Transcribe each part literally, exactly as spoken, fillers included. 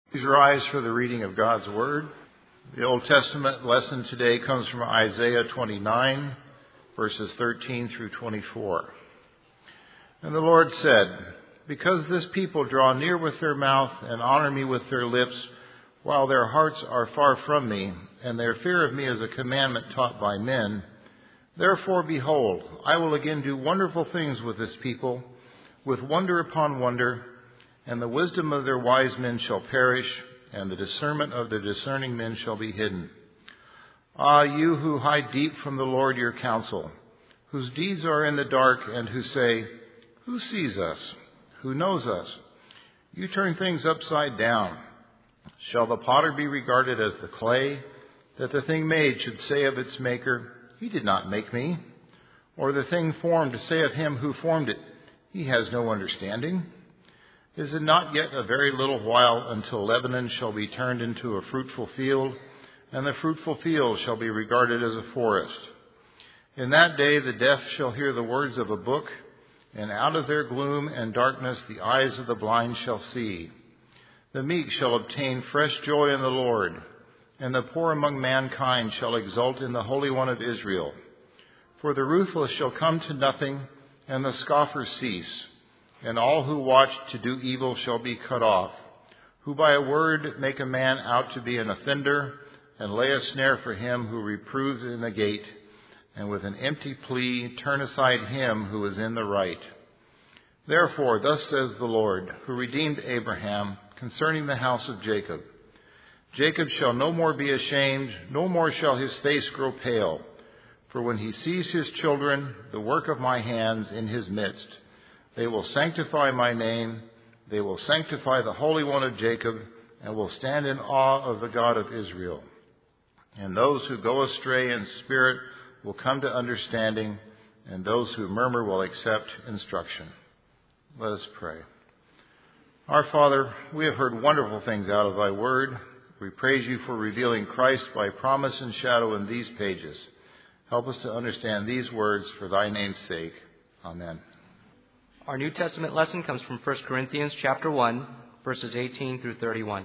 Please rise for the reading of God's Word. The Old Testament lesson today comes from Isaiah twenty-nine, verses thirteen through twenty-four. And the Lord said, "Because this people draw near with their mouth and honor me with their lips, while their hearts are far from me, and their fear of me is a commandment taught by men, therefore, behold, I will again do wonderful things with this people, with wonder upon wonder, and the wisdom of their wise men shall perish, and the discernment of the discerning men shall be hidden. Ah, you who hide deep from the Lord your counsel, whose deeds are in the dark, and who say, 'Who sees us? Who knows us?' You turn things upside down. Shall the potter be regarded as the clay, that the thing made should say of its maker, 'He did not make me'? Or the thing formed to say of him who formed it, 'He has no understanding'? Is it not yet a very little while until Lebanon shall be turned into a fruitful field, and the fruitful field shall be regarded as a forest? In that day the deaf shall hear the words of a book, and out of their gloom and darkness the eyes of the blind shall see. The meek shall obtain fresh joy in the Lord, and the poor among mankind shall exult in the Holy One of Israel. For the ruthless shall come to nothing, and the scoffers cease. And all who watch to do evil shall be cut off, who by a word make a man out to be an offender, and lay a snare for him who reproves in the gate, and with an empty plea turn aside him who is in the right. Therefore, thus says the Lord, who redeemed Abraham, concerning the house of Jacob, Jacob shall no more be ashamed, no more shall his face grow pale. For when he sees his children, the work of my hands in his midst, they will sanctify my name, they will sanctify the Holy One of Jacob, and will stand in awe of the God of Israel. And those who go astray in spirit will come to understanding, and those who murmur will accept instruction." Let us pray. Our Father, we have heard wonderful things out of thy word. We praise you for revealing Christ by promise and shadow in these pages. Help us to understand these words for thy name's sake. Amen. Our New Testament lesson comes from First Corinthians chapter one, verses eighteen through thirty-one.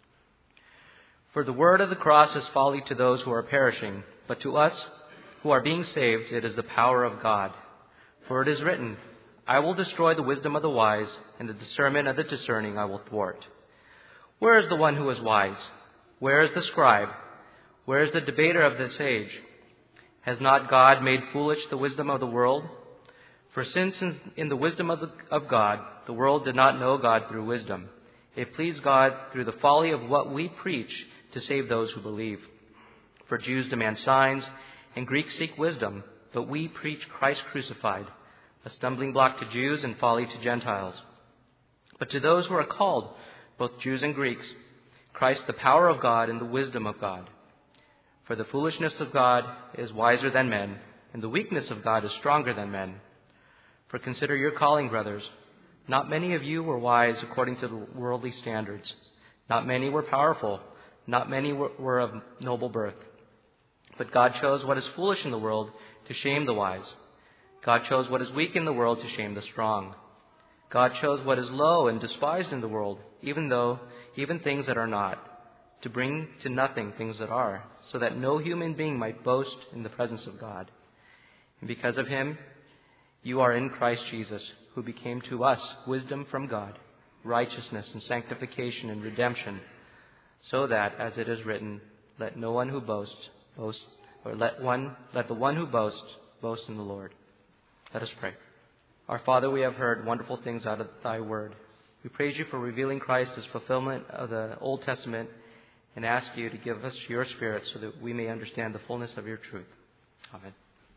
"For the word of the cross is folly to those who are perishing, but to us who are being saved it is the power of God. For it is written, 'I will destroy the wisdom of the wise, and the discernment of the discerning I will thwart.' Where is the one who is wise? Where is the scribe? Where is the debater of this age? Has not God made foolish the wisdom of the world? For since in the wisdom of, the, of God, the world did not know God through wisdom, it pleased God through the folly of what we preach to save those who believe. For Jews demand signs, and Greeks seek wisdom, but we preach Christ crucified, a stumbling block to Jews and folly to Gentiles. But to those who are called, both Jews and Greeks, Christ the power of God and the wisdom of God. For the foolishness of God is wiser than men, and the weakness of God is stronger than men. For consider your calling, brothers. Not many of you were wise according to the worldly standards. Not many were powerful. Not many were of noble birth. But God chose what is foolish in the world to shame the wise. God chose what is weak in the world to shame the strong. God chose what is low and despised in the world, even though, even things that are not, to bring to nothing things that are, so that no human being might boast in the presence of God. And because of him, you are in Christ Jesus, who became to us wisdom from God, righteousness and sanctification and redemption, so that, as it is written, let no one who boasts boast, or let one let the one who boasts boast in the Lord." Let us pray. Our Father, we have heard wonderful things out of thy word. We praise you for revealing Christ as fulfillment of the Old Testament, and ask you to give us your Spirit so that we may understand the fullness of your truth. Amen.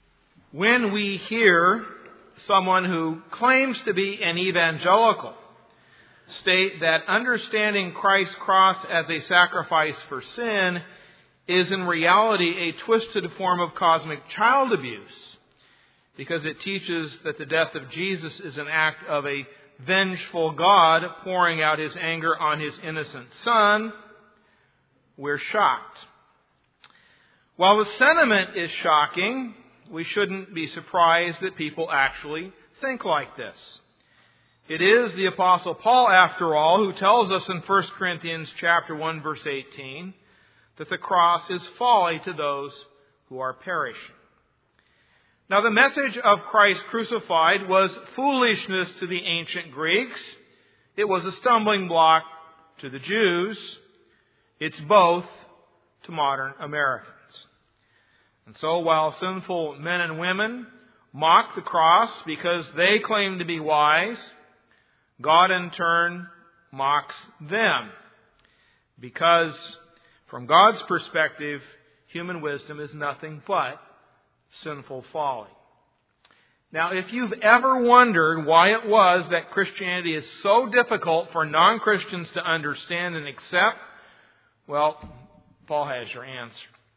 When we hear someone who claims to be an evangelical state that understanding Christ's cross as a sacrifice for sin is in reality a twisted form of cosmic child abuse, because it teaches that the death of Jesus is an act of a vengeful God pouring out his anger on his innocent son, we're shocked. While the sentiment is shocking, we shouldn't be surprised that people actually think like this. It is the Apostle Paul, after all, who tells us in First Corinthians chapter one, verse eighteen, that the cross is folly to those who are perishing. Now, the message of Christ crucified was foolishness to the ancient Greeks. It was a stumbling block to the Jews. It's both to modern Americans. And so, while sinful men and women mock the cross because they claim to be wise, God in turn mocks them. Because from God's perspective, human wisdom is nothing but sinful folly. Now, if you've ever wondered why it was that Christianity is so difficult for non-Christians to understand and accept, well, Paul has your answer.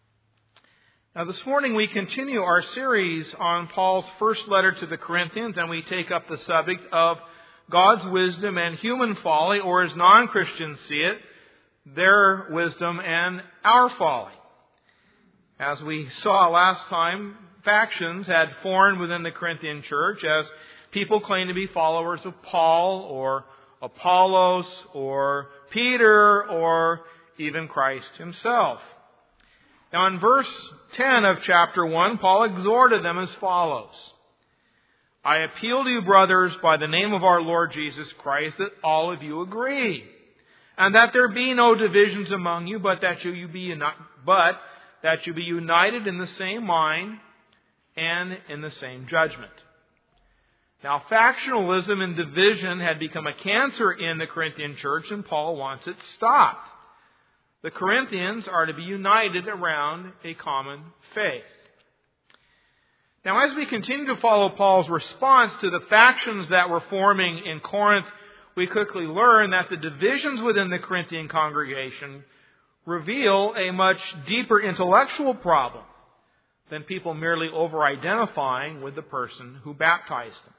Now, this morning we continue our series on Paul's first letter to the Corinthians, and we take up the subject of God's wisdom and human folly, or as non-Christians see it, their wisdom and our folly. As we saw last time, factions had formed within the Corinthian church as people claimed to be followers of Paul or Apollos or Peter or even Christ himself. Now in verse ten of chapter one, Paul exhorted them as follows. I appeal to you, brothers, by the name of our Lord Jesus Christ, that all of you agree, and that there be no divisions among you, but that you be uni- but that you be united in the same mind and in the same judgment. Now, factionalism and division had become a cancer in the Corinthian church, and Paul wants it stopped. The Corinthians are to be united around a common faith. Now, as we continue to follow Paul's response to the factions that were forming in Corinth, we quickly learn that the divisions within the Corinthian congregation reveal a much deeper intellectual problem than people merely over-identifying with the person who baptized them.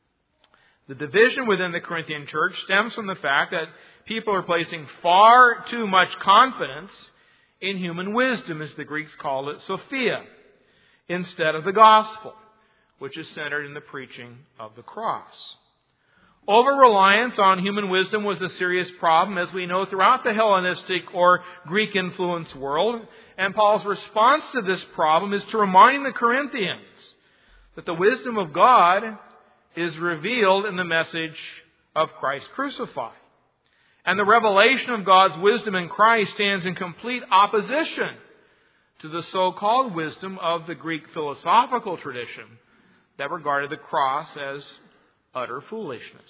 The division within the Corinthian church stems from the fact that people are placing far too much confidence in human wisdom, as the Greeks called it, Sophia, instead of the gospel, which is centered in the preaching of the cross. Over-reliance on human wisdom was a serious problem, as we know, throughout the Hellenistic or Greek-influenced world. And Paul's response to this problem is to remind the Corinthians that the wisdom of God is revealed in the message of Christ crucified. And the revelation of God's wisdom in Christ stands in complete opposition to the so-called wisdom of the Greek philosophical tradition that regarded the cross as utter foolishness.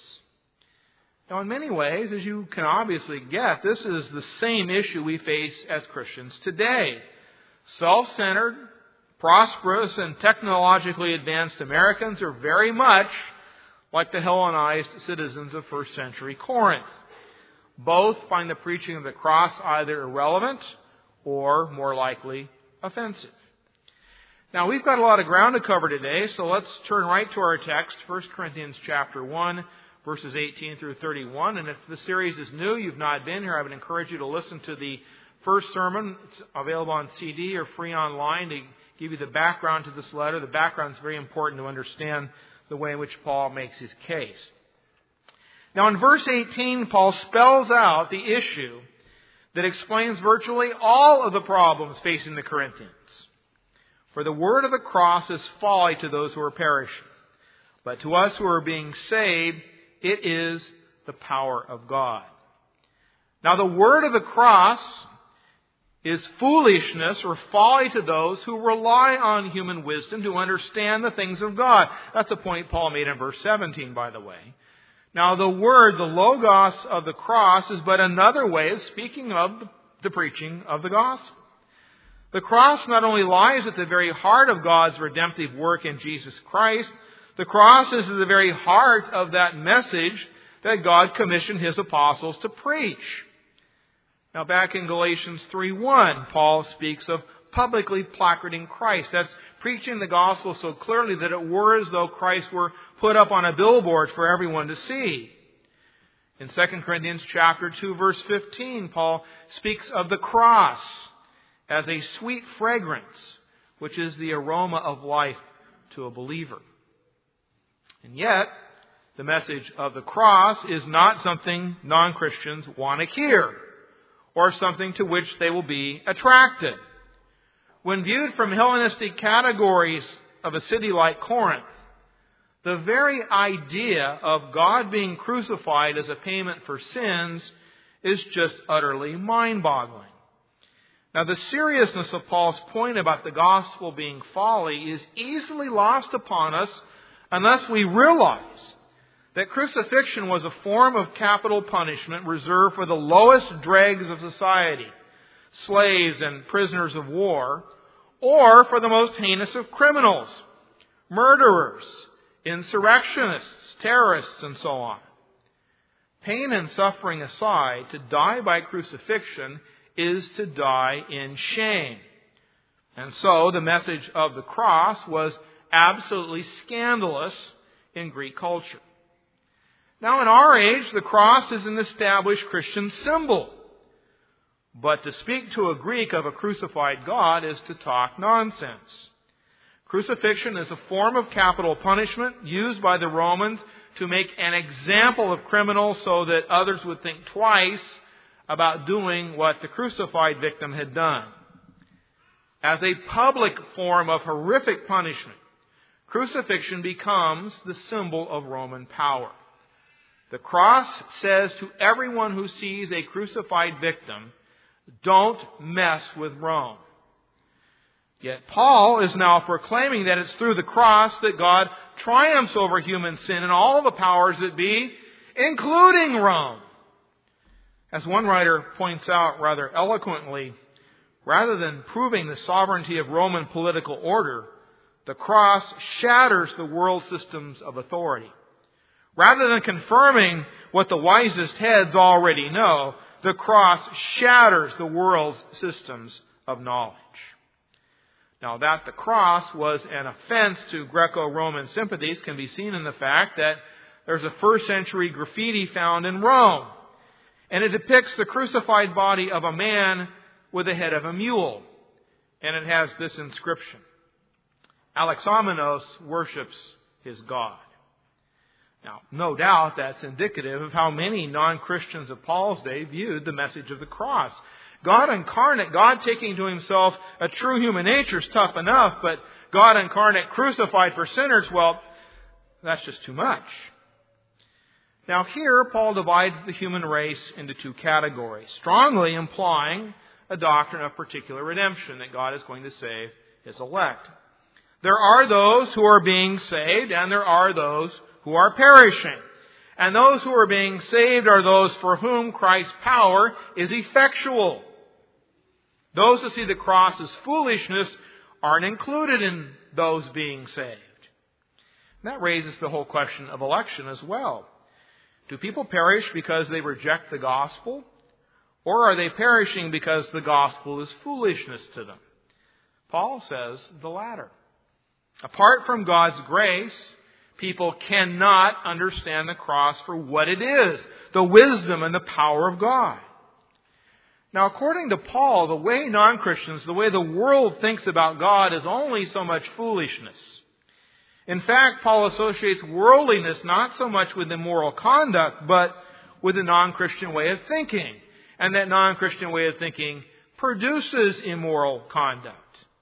Now, in many ways, as you can obviously get, this is the same issue we face as Christians today. Self-centered, prosperous, and technologically advanced Americans are very much like the Hellenized citizens of first century Corinth. Both find the preaching of the cross either irrelevant or, more likely, offensive. Now, we've got a lot of ground to cover today, so let's turn right to our text, First Corinthians chapter one, verses eighteen through thirty-one. And if the series is new, you've not been here, I would encourage you to listen to the first sermon. It's available on C D or free online to give you the background to this letter. The background is very important to understand the way in which Paul makes his case. Now, in verse eighteen, Paul spells out the issue that explains virtually all of the problems facing the Corinthians. For the word of the cross is folly to those who are perishing, but to us who are being saved, it is the power of God. Now, the word of the cross is foolishness or folly to those who rely on human wisdom to understand the things of God. That's a point Paul made in verse seventeen, by the way. Now, the word, the logos of the cross, is but another way of speaking of the preaching of the gospel. The cross not only lies at the very heart of God's redemptive work in Jesus Christ, the cross is at the very heart of that message that God commissioned His apostles to preach. Now, back in Galatians three one, Paul speaks of publicly placarding Christ. That's preaching the gospel so clearly that it were as though Christ were put up on a billboard for everyone to see. In Second Corinthians chapter two, verse fifteen, Paul speaks of the cross as a sweet fragrance, which is the aroma of life to a believer. And yet, The message of the cross is not something non-Christians want to hear, or something to which they will be attracted. When viewed from Hellenistic categories of a city like Corinth, the very idea of God being crucified as a payment for sins is just utterly mind-boggling. Now, the seriousness of Paul's point about the gospel being folly is easily lost upon us unless we realize that crucifixion was a form of capital punishment reserved for the lowest dregs of society, slaves and prisoners of war, or for the most heinous of criminals, murderers, insurrectionists, terrorists, and so on. Pain and suffering aside, to die by crucifixion is to die in shame. And so the message of the cross was absolutely scandalous in Greek culture. Now, in our age, the cross is an established Christian symbol. But to speak to a Greek of a crucified God is to talk nonsense. Crucifixion is a form of capital punishment used by the Romans to make an example of criminals so that others would think twice about doing what the crucified victim had done. As a public form of horrific punishment, crucifixion becomes the symbol of Roman power. The cross says to everyone who sees a crucified victim, don't mess with Rome. Yet Paul is now proclaiming that it's through the cross that God triumphs over human sin and all the powers that be, including Rome. As one writer points out rather eloquently, rather than proving the sovereignty of Roman political order, the cross shatters the world systems of authority. Rather than confirming what the wisest heads already know, the cross shatters the world's systems of knowledge. Now, that the cross was an offense to Greco-Roman sympathies can be seen in the fact that there's a first century graffiti found in Rome. And it depicts the crucified body of a man with the head of a mule. And it has this inscription: Alexamenos worships his God. Now, no doubt that's indicative of how many non-Christians of Paul's day viewed the message of the cross. God incarnate, God taking to himself a true human nature is tough enough, but God incarnate crucified for sinners, well, that's just too much. Now here, Paul divides the human race into two categories, strongly implying a doctrine of particular redemption, that God is going to save His elect. There are those who are being saved, and there are those who are perishing. And those who are being saved are those for whom Christ's power is effectual. Those who see the cross as foolishness aren't included in those being saved. And that raises the whole question of election as well. Do people perish because they reject the gospel? Or are they perishing because the gospel is foolishness to them? Paul says the latter. Apart from God's grace, people cannot understand the cross for what it is, the wisdom and the power of God. Now, according to Paul, the way non-Christians, the way the world thinks about God is only so much foolishness. In fact, Paul associates worldliness not so much with immoral conduct, but with a non-Christian way of thinking. And that non-Christian way of thinking produces immoral conduct.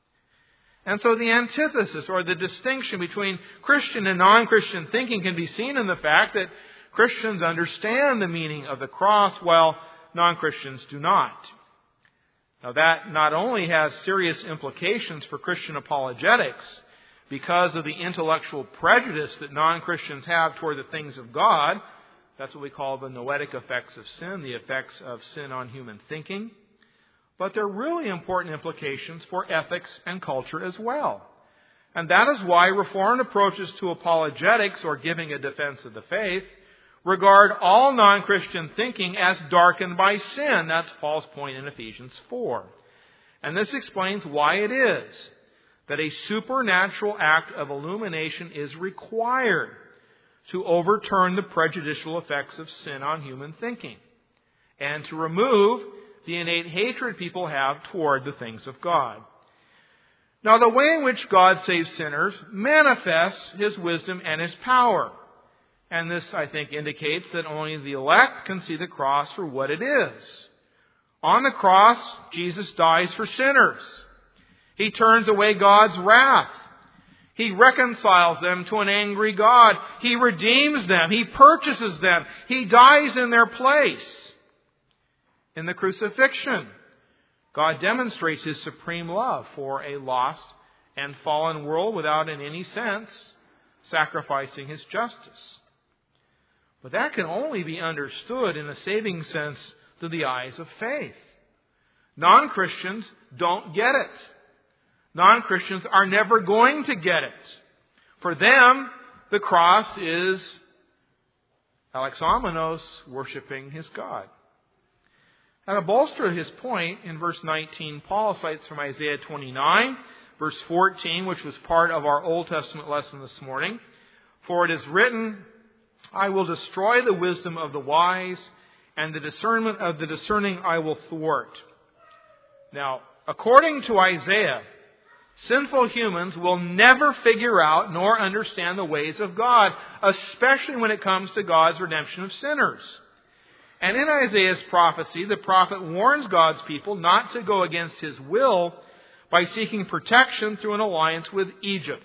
And so the antithesis or the distinction between Christian and non-Christian thinking can be seen in the fact that Christians understand the meaning of the cross while non-Christians do not. Now that not only has serious implications for Christian apologetics because of the intellectual prejudice that non-Christians have toward the things of God, that's what we call the noetic effects of sin, the effects of sin on human thinking. But there are really important implications for ethics and culture as well. And that is why Reformed approaches to apologetics, or giving a defense of the faith, regard all non-Christian thinking as darkened by sin. That's Paul's point in Ephesians four. And this explains why it is that a supernatural act of illumination is required to overturn the prejudicial effects of sin on human thinking and to remove the innate hatred people have toward the things of God. Now, the way in which God saves sinners manifests His wisdom and His power. And this, I think, indicates that only the elect can see the cross for what it is. On the cross, Jesus dies for sinners. He turns away God's wrath. He reconciles them to an angry God. He redeems them. He purchases them. He dies in their place. In the crucifixion, God demonstrates His supreme love for a lost and fallen world without, in any sense, sacrificing His justice. But that can only be understood in a saving sense through the eyes of faith. Non-Christians don't get it. Non-Christians are never going to get it. For them, the cross is Alexamenos, worshiping his God. Now, to bolster his point, in verse nineteen, Paul cites from Isaiah twenty-nine, verse fourteen, which was part of our Old Testament lesson this morning. For it is written, I will destroy the wisdom of the wise, and the discernment of the discerning I will thwart. Now, according to Isaiah, sinful humans will never figure out nor understand the ways of God, especially when it comes to God's redemption of sinners. And in Isaiah's prophecy, the prophet warns God's people not to go against His will by seeking protection through an alliance with Egypt.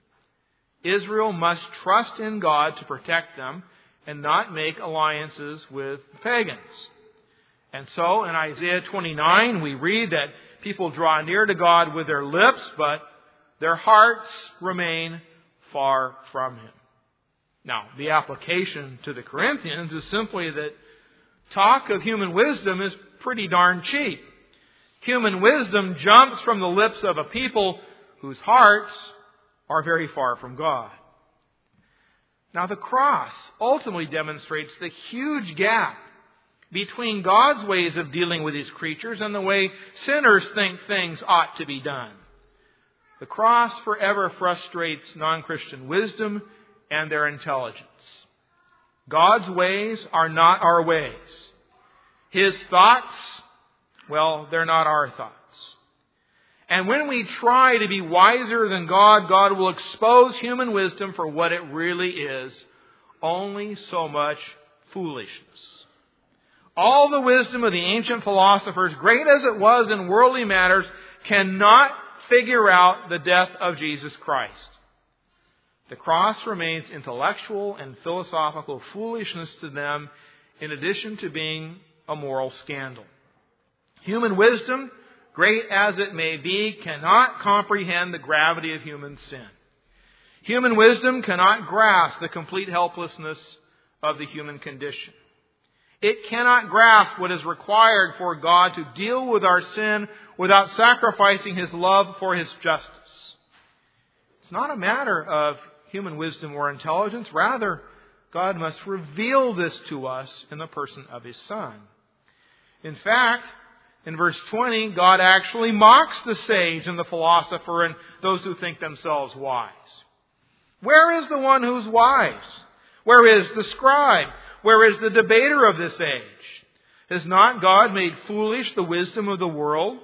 Israel must trust in God to protect them and not make alliances with pagans. And so in Isaiah twenty-nine, we read that people draw near to God with their lips, but their hearts remain far from Him. Now, the application to the Corinthians is simply that talk of human wisdom is pretty darn cheap. Human wisdom jumps from the lips of a people whose hearts are very far from God. Now, the cross ultimately demonstrates the huge gap between God's ways of dealing with His creatures and the way sinners think things ought to be done. The cross forever frustrates non-Christian wisdom and their intelligence. God's ways are not our ways. His thoughts, well, they're not our thoughts. And when we try to be wiser than God, God will expose human wisdom for what it really is, only so much foolishness. All the wisdom of the ancient philosophers, great as it was in worldly matters, cannot figure out the death of Jesus Christ. The cross remains intellectual and philosophical foolishness to them, in addition to being a moral scandal. Human wisdom, great as it may be, cannot comprehend the gravity of human sin. Human wisdom cannot grasp the complete helplessness of the human condition. It cannot grasp what is required for God to deal with our sin without sacrificing His love for His justice. It's not a matter of human wisdom or intelligence. Rather, God must reveal this to us in the person of His Son. In fact, in verse twenty, God actually mocks the sage and the philosopher and those who think themselves wise. Where is the one who's wise? Where is the scribe? Where is the debater of this age? Has not God made foolish the wisdom of the world?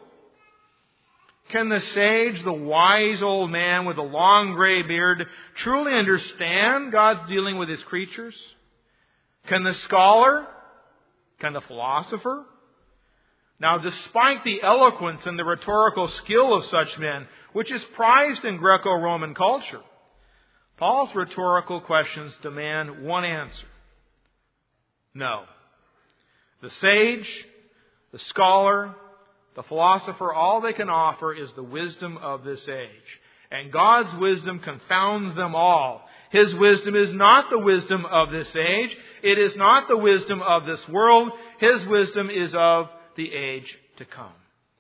Can the sage, the wise old man with a long gray beard, truly understand God's dealing with His creatures? Can the scholar? Can the philosopher? Now, despite the eloquence and the rhetorical skill of such men, which is prized in Greco-Roman culture, Paul's rhetorical questions demand one answer. No. The sage, the scholar, the philosopher, all they can offer is the wisdom of this age. And God's wisdom confounds them all. His wisdom is not the wisdom of this age. It is not the wisdom of this world. His wisdom is of the age to come.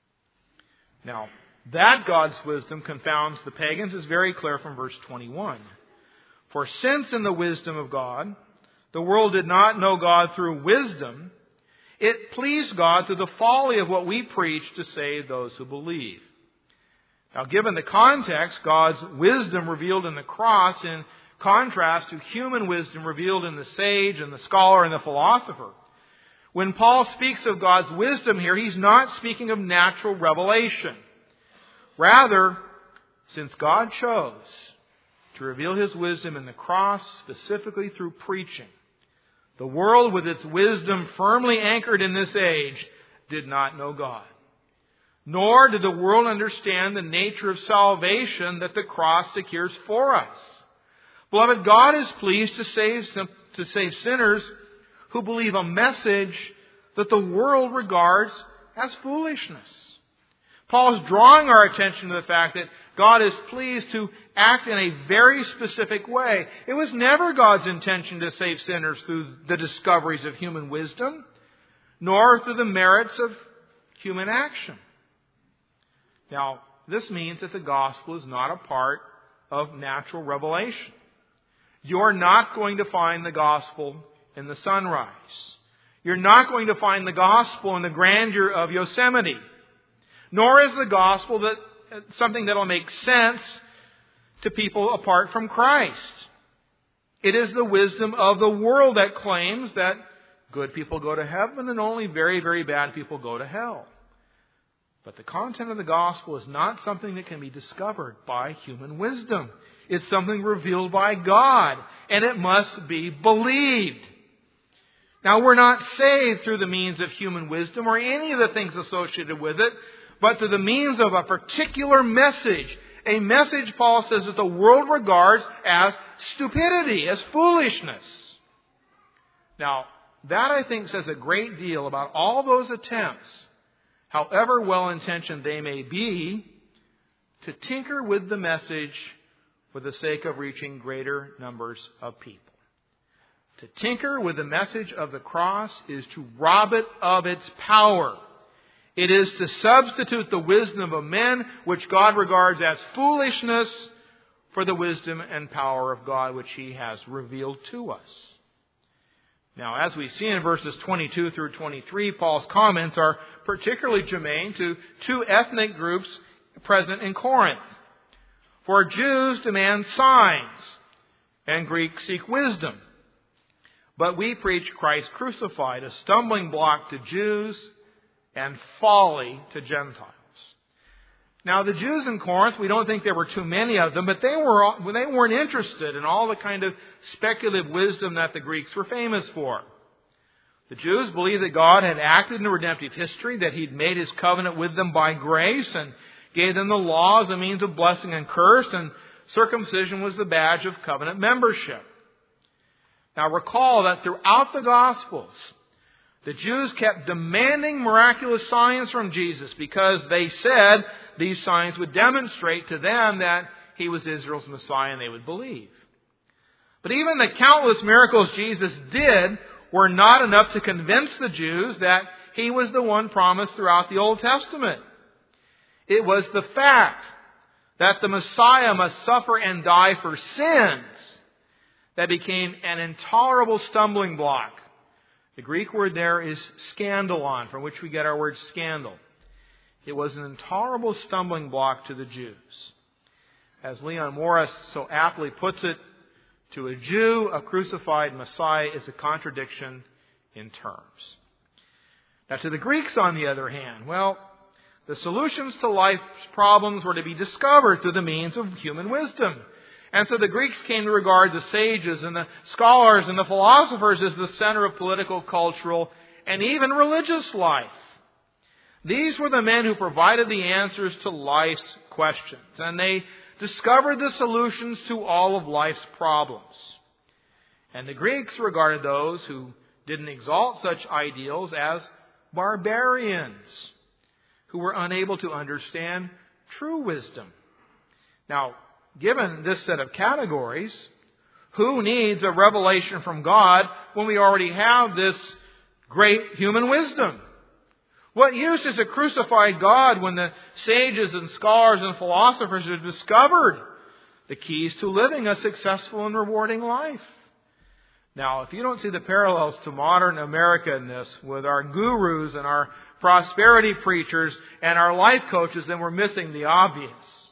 Now, that God's wisdom confounds the pagans is very clear from verse twenty-one. For since in the wisdom of God, the world did not know God through wisdom, it pleased God through the folly of what we preach to save those who believe. Now, given the context, God's wisdom revealed in the cross in contrast to human wisdom revealed in the sage and the scholar and the philosopher. When Paul speaks of God's wisdom here, he's not speaking of natural revelation. Rather, since God chose to reveal His wisdom in the cross, specifically through preaching. The world, with its wisdom firmly anchored in this age, did not know God. Nor did the world understand the nature of salvation that the cross secures for us. Beloved, God is pleased to save, to save sinners who believe a message that the world regards as foolishness. Paul is drawing our attention to the fact that God is pleased to act in a very specific way. It was never God's intention to save sinners through the discoveries of human wisdom, nor through the merits of human action. Now, this means that the gospel is not a part of natural revelation. You're not going to find the gospel in the sunrise. You're not going to find the gospel in the grandeur of Yosemite. Nor is the gospel that something that will make sense to people apart from Christ. It is the wisdom of the world that claims that good people go to heaven and only very, very bad people go to hell. But the content of the gospel is not something that can be discovered by human wisdom. It's something revealed by God, and it must be believed. Now, we're not saved through the means of human wisdom or any of the things associated with it, but through the means of a particular message. A message, Paul says, that the world regards as stupidity, as foolishness. Now, that I think says a great deal about all those attempts, however well-intentioned they may be, to tinker with the message for the sake of reaching greater numbers of people. To tinker with the message of the cross is to rob it of its power. It is to substitute the wisdom of men, which God regards as foolishness, for the wisdom and power of God, which He has revealed to us. Now, as we see in verses twenty-two through twenty-three, Paul's comments are particularly germane to two ethnic groups present in Corinth. For Jews demand signs, and Greeks seek wisdom. But we preach Christ crucified, a stumbling block to Jews and folly to Gentiles. Now, the Jews in Corinth, we don't think there were too many of them, but they, were, they weren't interested in all the kind of speculative wisdom that the Greeks were famous for. The Jews believed that God had acted in redemptive history, that He'd made His covenant with them by grace and gave them the law as a means of blessing and curse, and circumcision was the badge of covenant membership. Now, recall that throughout the Gospels, the Jews kept demanding miraculous signs from Jesus because they said these signs would demonstrate to them that He was Israel's Messiah and they would believe. But even the countless miracles Jesus did were not enough to convince the Jews that He was the one promised throughout the Old Testament. It was the fact that the Messiah must suffer and die for sins that became an intolerable stumbling block. The Greek word there is scandalon, from which we get our word scandal. It was an intolerable stumbling block to the Jews. As Leon Morris so aptly puts it, to a Jew, a crucified Messiah is a contradiction in terms. Now, to the Greeks, on the other hand, well, the solutions to life's problems were to be discovered through the means of human wisdom. And so the Greeks came to regard the sages and the scholars and the philosophers as the center of political, cultural, and even religious life. These were the men who provided the answers to life's questions, and they discovered the solutions to all of life's problems. And the Greeks regarded those who didn't exalt such ideals as barbarians, who were unable to understand true wisdom. Now, given this set of categories, who needs a revelation from God when we already have this great human wisdom? What use is a crucified God when the sages and scholars and philosophers have discovered the keys to living a successful and rewarding life? Now, if you don't see the parallels to modern America in this, with our gurus and our prosperity preachers and our life coaches, then we're missing the obvious.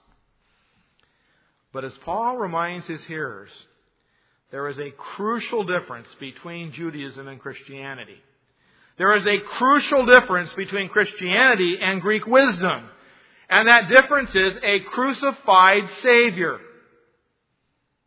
But as Paul reminds his hearers, there is a crucial difference between Judaism and Christianity. There is a crucial difference between Christianity and Greek wisdom. And that difference is a crucified Savior.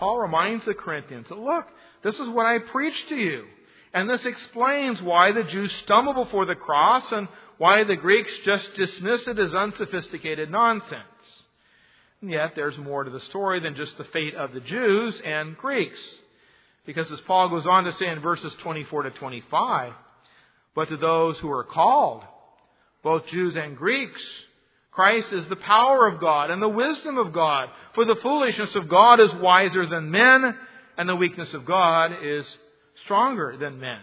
Paul reminds the Corinthians that, look, this is what I preached to you. And this explains why the Jews stumble before the cross and why the Greeks just dismiss it as unsophisticated nonsense. And yet there's more to the story than just the fate of the Jews and Greeks. Because as Paul goes on to say in verses twenty-four to twenty-five, but to those who are called, both Jews and Greeks, Christ is the power of God and the wisdom of God. For the foolishness of God is wiser than men, and the weakness of God is stronger than men.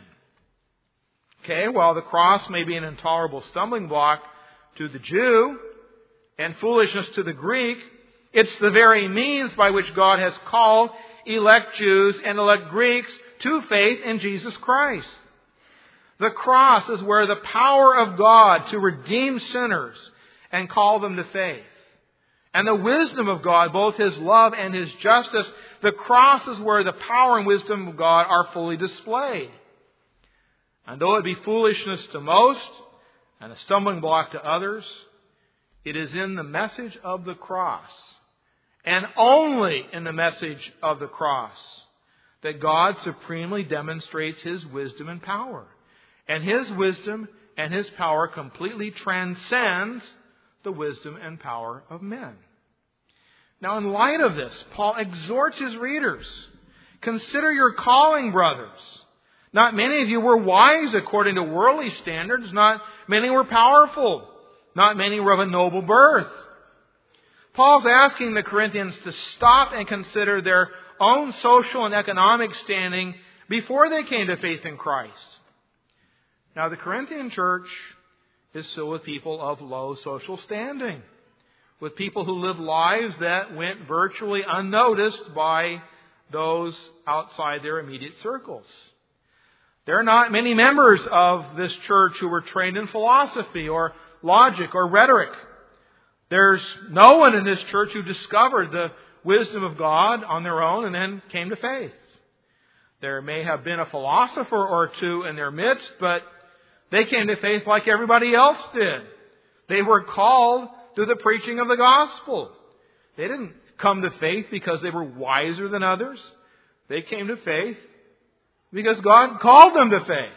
Okay, while the cross may be an intolerable stumbling block to the Jew and foolishness to the Greek, it's the very means by which God has called elect Jews and elect Greeks to faith in Jesus Christ. The cross is where the power of God to redeem sinners and call them to faith. And the wisdom of God, both His love and His justice, the cross is where the power and wisdom of God are fully displayed. And though it be foolishness to most and a stumbling block to others, it is in the message of the cross, and only in the message of the cross, that God supremely demonstrates His wisdom and power. And His wisdom and His power completely transcends the wisdom and power of men. Now, in light of this, Paul exhorts his readers, consider your calling, brothers. Not many of you were wise according to worldly standards. Not many were powerful. Not many were of a noble birth. Paul's asking the Corinthians to stop and consider their own social and economic standing before they came to faith in Christ. Now, the Corinthian church is filled with people of low social standing, with people who live lives that went virtually unnoticed by those outside their immediate circles. There are not many members of this church who were trained in philosophy or logic or rhetoric. There's no one in this church who discovered the wisdom of God on their own and then came to faith. There may have been a philosopher or two in their midst, but they came to faith like everybody else did. They were called through the preaching of the gospel. They didn't come to faith because they were wiser than others. They came to faith because God called them to faith.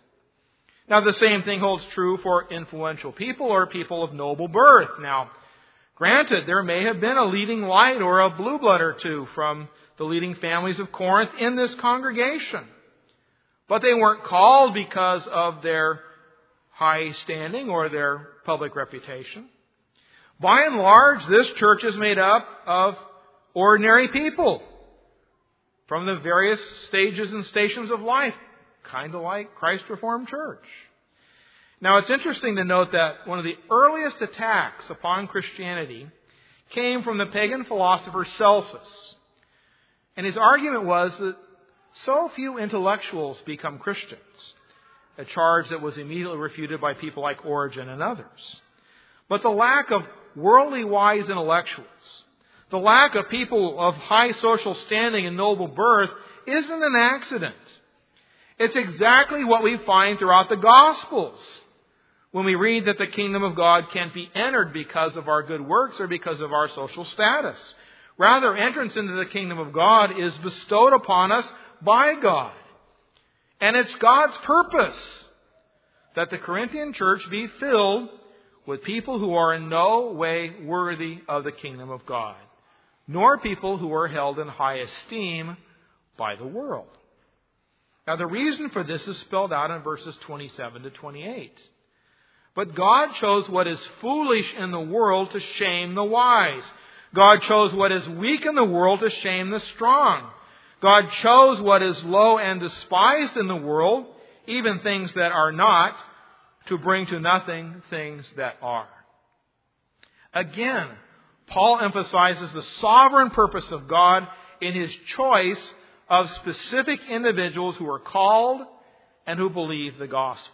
Now, the same thing holds true for influential people or people of noble birth. Now, granted, there may have been a leading light or a blue blood or two from the leading families of Corinth in this congregation. But they weren't called because of their high standing or their public reputation. By and large, this church is made up of ordinary people from the various stages and stations of life, kind of like Christ Reformed Church. Now, it's interesting to note that one of the earliest attacks upon Christianity came from the pagan philosopher Celsus. And his argument was that so few intellectuals become Christians, a charge that was immediately refuted by people like Origen and others. But the lack of worldly wise intellectuals, the lack of people of high social standing and noble birth isn't an accident. It's exactly what we find throughout the Gospels when we read that the kingdom of God can't be entered because of our good works or because of our social status. Rather, entrance into the kingdom of God is bestowed upon us by God. And it's God's purpose that the Corinthian church be filled with people who are in no way worthy of the kingdom of God, nor people who are held in high esteem by the world. Now, the reason for this is spelled out in verses twenty-seven to twenty-eight. But God chose what is foolish in the world to shame the wise. God chose what is weak in the world to shame the strong. God chose what is low and despised in the world, even things that are not, to bring to nothing things that are. Again, Paul emphasizes the sovereign purpose of God in His choice of specific individuals who are called and who believe the gospel.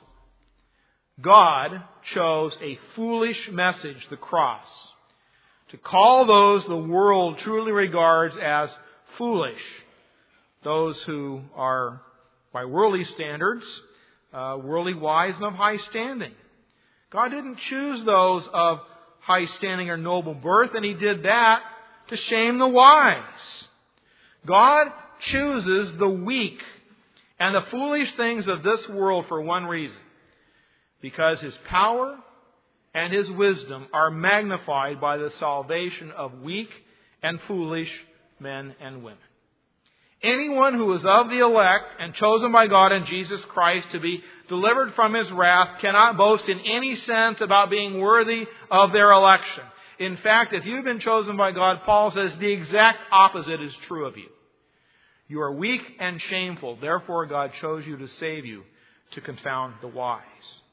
God chose a foolish message, the cross, to call those the world truly regards as foolish, those who are, by worldly standards, uh, worldly wise and of high standing. God didn't choose those of high standing or noble birth, and He did that to shame the wise. God chooses the weak and the foolish things of this world for one reason. Because His power and His wisdom are magnified by the salvation of weak and foolish men and women. Anyone who is of the elect and chosen by God in Jesus Christ to be delivered from His wrath cannot boast in any sense about being worthy of their election. In fact, if you've been chosen by God, Paul says the exact opposite is true of you. You are weak and shameful. Therefore, God chose you to save you, to confound the wise.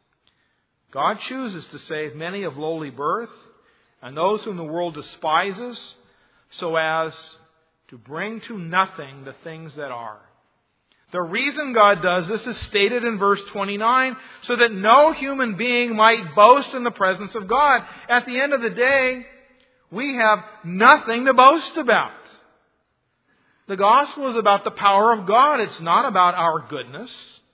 God chooses to save many of lowly birth and those whom the world despises, so as to bring to nothing the things that are. The reason God does this is stated in verse twenty-nine, so that no human being might boast in the presence of God. At the end of the day, we have nothing to boast about. The gospel is about the power of God. It's not about our goodness.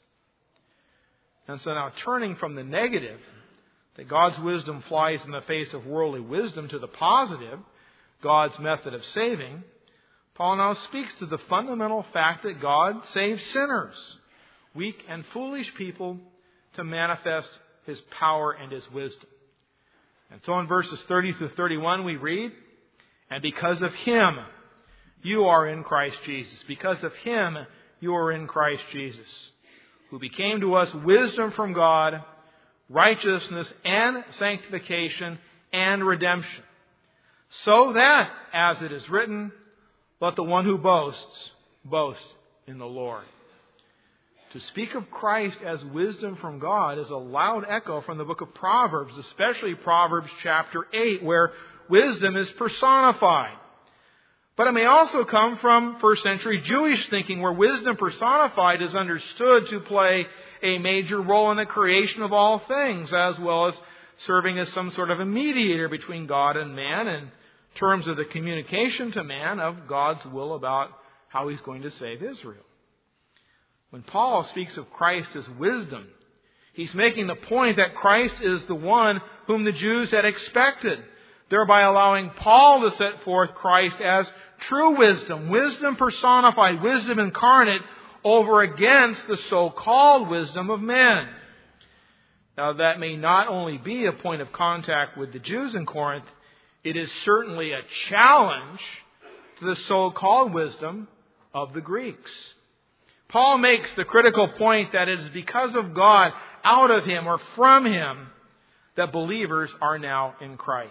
And so now, turning from the negative, that God's wisdom flies in the face of worldly wisdom, to the positive, God's method of saving, Paul now speaks to the fundamental fact that God saves sinners, weak and foolish people, to manifest His power and His wisdom. And so in verses thirty through thirty-one we read, "And because of Him you are in Christ Jesus. Because of Him you are in Christ Jesus, who became to us wisdom from God, righteousness and sanctification and redemption. So that, as it is written, let the one who boasts, boast in the Lord." To speak of Christ as wisdom from God is a loud echo from the book of Proverbs, especially Proverbs chapter eight, where wisdom is personified. But it may also come from first century Jewish thinking, where wisdom personified is understood to play a major role in the creation of all things, as well as serving as some sort of a mediator between God and man in terms of the communication to man of God's will about how He's going to save Israel. When Paul speaks of Christ as wisdom, he's making the point that Christ is the one whom the Jews had expected, thereby allowing Paul to set forth Christ as true wisdom, wisdom personified, wisdom incarnate, over against the so-called wisdom of men. Now, that may not only be a point of contact with the Jews in Corinth, it is certainly a challenge to the so-called wisdom of the Greeks. Paul makes the critical point that it is because of God, out of Him or from Him, that believers are now in Christ.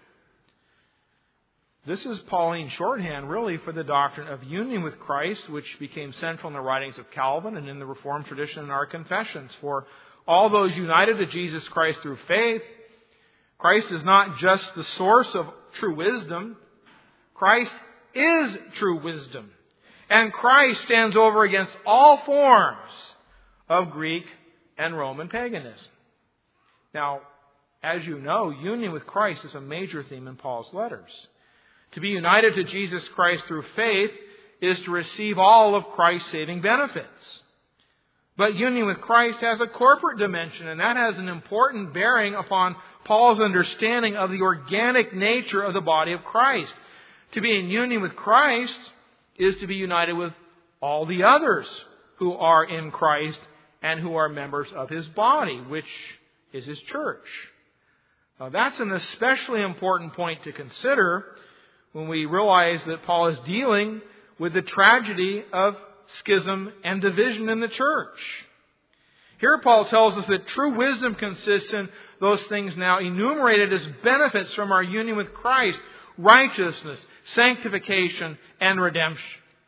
This is Pauline shorthand, really, for the doctrine of union with Christ, which became central in the writings of Calvin and in the Reformed tradition in our confessions. For all those united to Jesus Christ through faith, Christ is not just the source of true wisdom. Christ is true wisdom. And Christ stands over against all forms of Greek and Roman paganism. Now, as you know, union with Christ is a major theme in Paul's letters. To be united to Jesus Christ through faith is to receive all of Christ's saving benefits. But union with Christ has a corporate dimension, and that has an important bearing upon Paul's understanding of the organic nature of the body of Christ. To be in union with Christ is to be united with all the others who are in Christ and who are members of His body, which is His church. Now, that's an especially important point to consider when we realize that Paul is dealing with the tragedy of schism and division in the church. Here Paul tells us that true wisdom consists in those things now enumerated as benefits from our union with Christ: righteousness, sanctification, and redemption.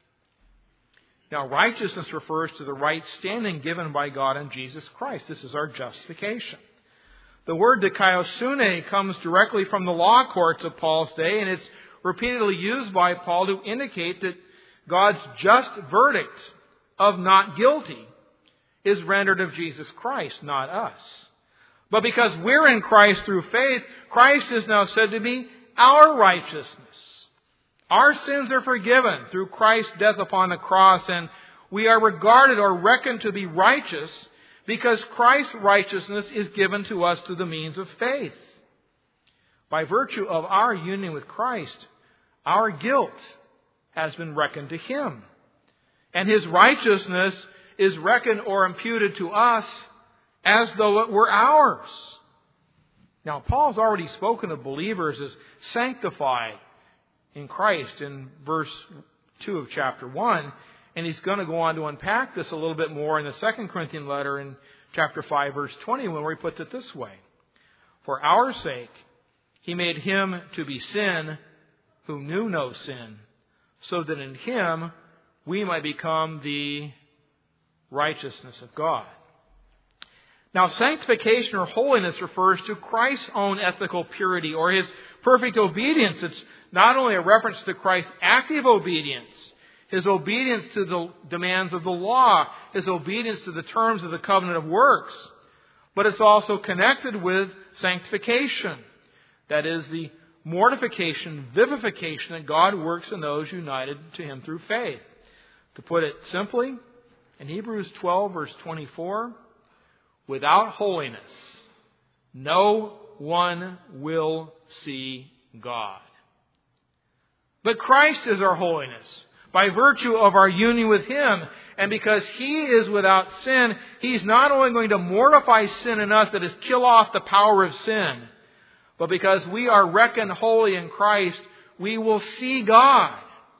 Now, righteousness refers to the right standing given by God in Jesus Christ. This is our justification. The word dikaiosune comes directly from the law courts of Paul's day, and it's repeatedly used by Paul to indicate that God's just verdict of not guilty is rendered of Jesus Christ, not us. But because we're in Christ through faith, Christ is now said to be our righteousness. Our sins are forgiven through Christ's death upon the cross, and we are regarded or reckoned to be righteous because Christ's righteousness is given to us through the means of faith. By virtue of our union with Christ, our guilt has been reckoned to him. And his righteousness is reckoned or imputed to us as though it were ours. Now, Paul's already spoken of believers as sanctified in Christ in verse two of chapter one. And he's going to go on to unpack this a little bit more in the Second Corinthians letter in chapter five, verse twenty, where he puts it this way. For our sake, he made him to be sin who knew no sin, so that in him we might become the righteousness of God. Now, sanctification or holiness refers to Christ's own ethical purity or his perfect obedience. It's not only a reference to Christ's active obedience, his obedience to the demands of the law, his obedience to the terms of the covenant of works, but it's also connected with sanctification. That is the mortification, vivification that God works in those united to him through faith. To put it simply, in Hebrews twelve, verse twenty-four, without holiness, no one will see God. But Christ is our holiness by virtue of our union with him. And because he is without sin, he's not only going to mortify sin in us, that is, kill off the power of sin, but because we are reckoned holy in Christ, we will see God.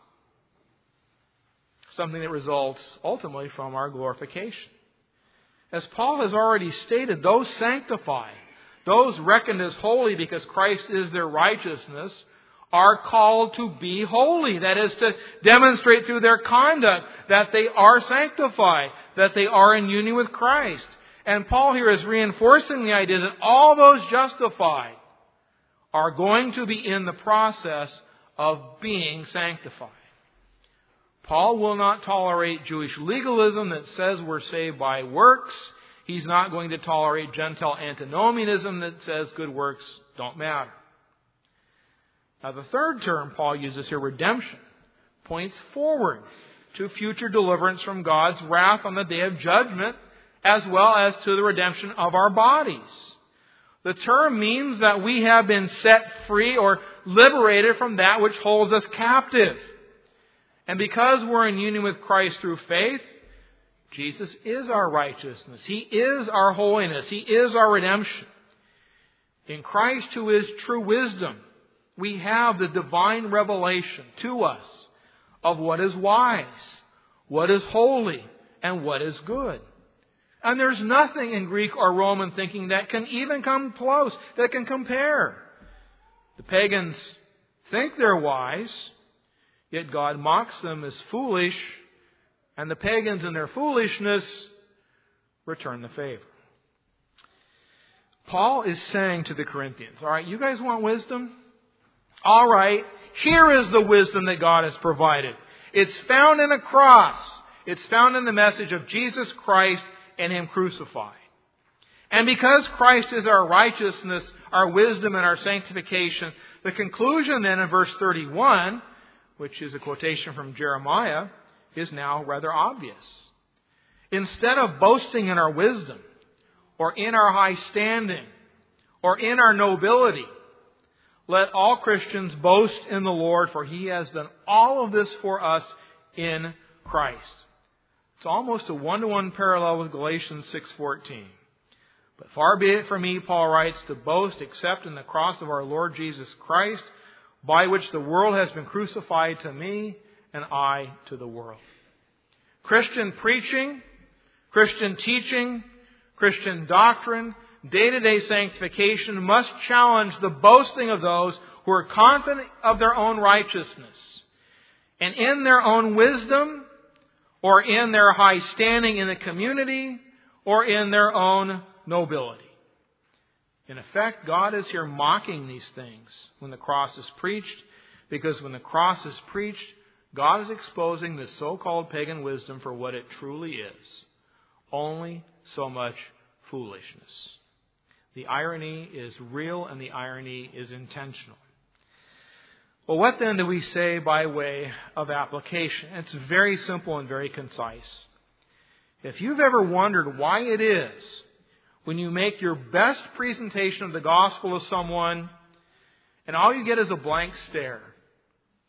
Something that results ultimately from our glorification. As Paul has already stated, those sanctified, those reckoned as holy because Christ is their righteousness, are called to be holy. That is, to demonstrate through their conduct that they are sanctified, that they are in union with Christ. And Paul here is reinforcing the idea that all those justified are going to be in the process of being sanctified. Paul will not tolerate Jewish legalism that says we're saved by works. He's not going to tolerate Gentile antinomianism that says good works don't matter. Now, the third term Paul uses here, redemption, points forward to future deliverance from God's wrath on the day of judgment, as well as to the redemption of our bodies. The term means that we have been set free or liberated from that which holds us captive. And because we're in union with Christ through faith, Jesus is our righteousness. He is our holiness. He is our redemption. In Christ, who is true wisdom, we have the divine revelation to us of what is wise, what is holy, and what is good. And there's nothing in Greek or Roman thinking that can even come close, that can compare. The pagans think they're wise, yet God mocks them as foolish, and the pagans in their foolishness return the favor. Paul is saying to the Corinthians, all right, you guys want wisdom? All right, here is the wisdom that God has provided. It's found in a cross. It's found in the message of Jesus Christ and Him crucified. And because Christ is our righteousness, our wisdom, and our sanctification, the conclusion then in verse thirty-one, which is a quotation from Jeremiah, is now rather obvious. Instead of boasting in our wisdom, or in our high standing, or in our nobility, let all Christians boast in the Lord, for He has done all of this for us in Christ. It's almost a one-to-one parallel with Galatians six fourteen. But far be it from me, Paul writes, to boast except in the cross of our Lord Jesus Christ, by which the world has been crucified to me, and I to the world. Christian preaching, Christian teaching, Christian doctrine, day-to-day sanctification must challenge the boasting of those who are confident of their own righteousness and in their own wisdom, or in their high standing in the community, or in their own nobility. In effect, God is here mocking these things when the cross is preached, because when the cross is preached, God is exposing this so-called pagan wisdom for what it truly is. Only so much foolishness. The irony is real and the irony is intentional. Well, what then do we say by way of application? It's very simple and very concise. If you've ever wondered why it is when you make your best presentation of the gospel to someone and all you get is a blank stare,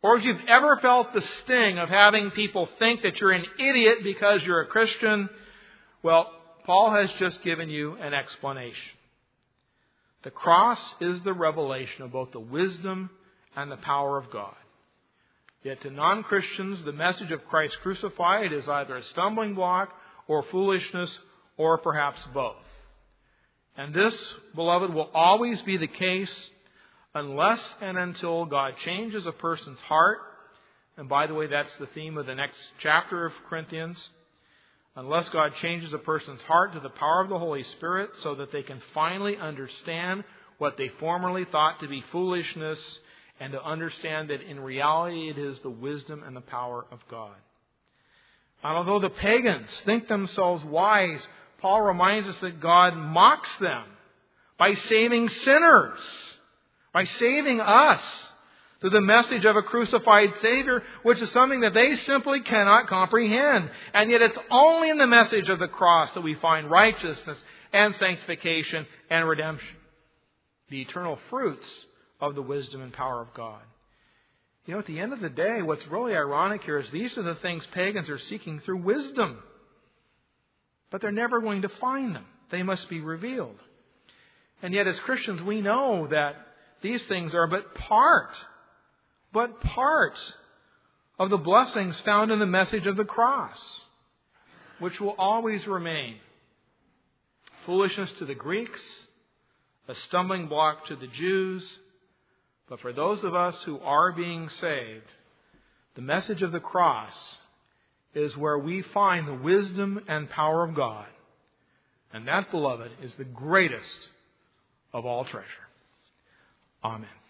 or if you've ever felt the sting of having people think that you're an idiot because you're a Christian, well, Paul has just given you an explanation. The cross is the revelation of both the wisdom and the power of God. Yet to non-Christians, the message of Christ crucified is either a stumbling block or foolishness or perhaps both. And this, beloved, will always be the case unless and until God changes a person's heart. And by the way, that's the theme of the next chapter of Corinthians. Unless God changes a person's heart to the power of the Holy Spirit so that they can finally understand what they formerly thought to be foolishness, and to understand that in reality it is the wisdom and the power of God. And although the pagans think themselves wise, Paul reminds us that God mocks them by saving sinners, by saving us through the message of a crucified Savior, which is something that they simply cannot comprehend. And yet it's only in the message of the cross that we find righteousness and sanctification and redemption, the eternal fruits of the wisdom and power of God. You know, at the end of the day, what's really ironic here is these are the things pagans are seeking through wisdom. But they're never going to find them. They must be revealed. And yet as Christians, we know that these things are but part, but part of the blessings found in the message of the cross, which will always remain foolishness to the Greeks, a stumbling block to the Jews. But for those of us who are being saved, the message of the cross is where we find the wisdom and power of God. And that, beloved, is the greatest of all treasure. Amen.